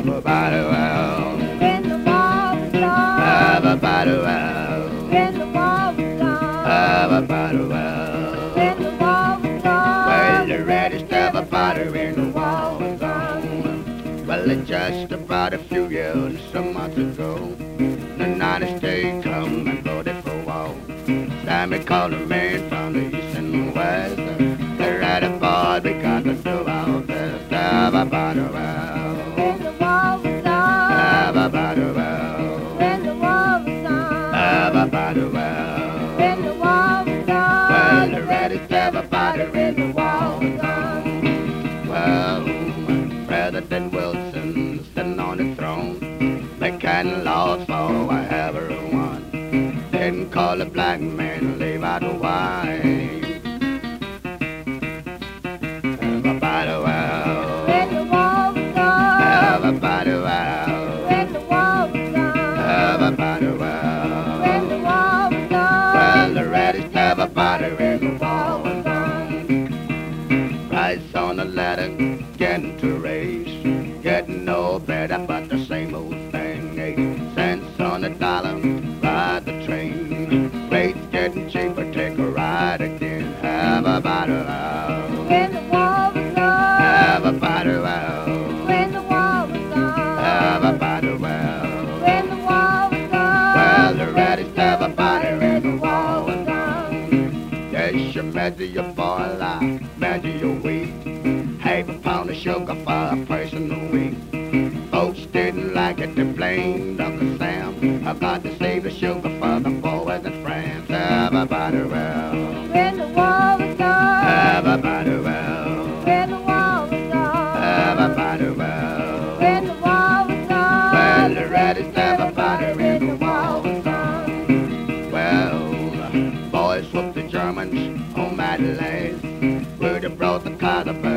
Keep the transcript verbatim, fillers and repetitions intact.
Everybody well. When the war was lost. Everybody well. When the war was lost. Everybody well. When the war was lost. Well, the reddest everybody when the war was on. Well, it's just about a few years, some months ago, the United States come and voted for war. Sammy called a man from the east and the west. They're right aboard, we got to do our best. Everybody well. When the war was lost. Everybody well. When the war was lost. Everybody well. When the war was lost. Well, the reddest everybody when the war was on. Well, President Wilson sitting on the throne, making laws for everyone. Didn't call a black man, leave out the white. Everybody well. When the war was lost. Everybody well. When the war was lost. Everybody well. When the war was lost. Well, the reddest everybody when the war was on. Price on the ladder, getting to raise, getting no better, but the same old thing. Eight cents on the dollar, ride the train. Rates getting cheaper, take a ride again. Everybody well. When the war was lost. Everybody well. When the war was lost. Everybody well. When the war was lost. Well, the reddest everybody when the war was on. Yes, you measure your boy like, measure your weight. Half a pound of sugar for a person a week. Folks didn't like it, they blamed Uncle Sam. I got to save the sugar for the boys and friends. Everybody well. When the war was lost. Everybody well. When the war was lost. Everybody well. When the war was lost. Well, the reddest everybody when the war was on. Well, boys whooped the Germans on Madeleine. Would have brought the cars up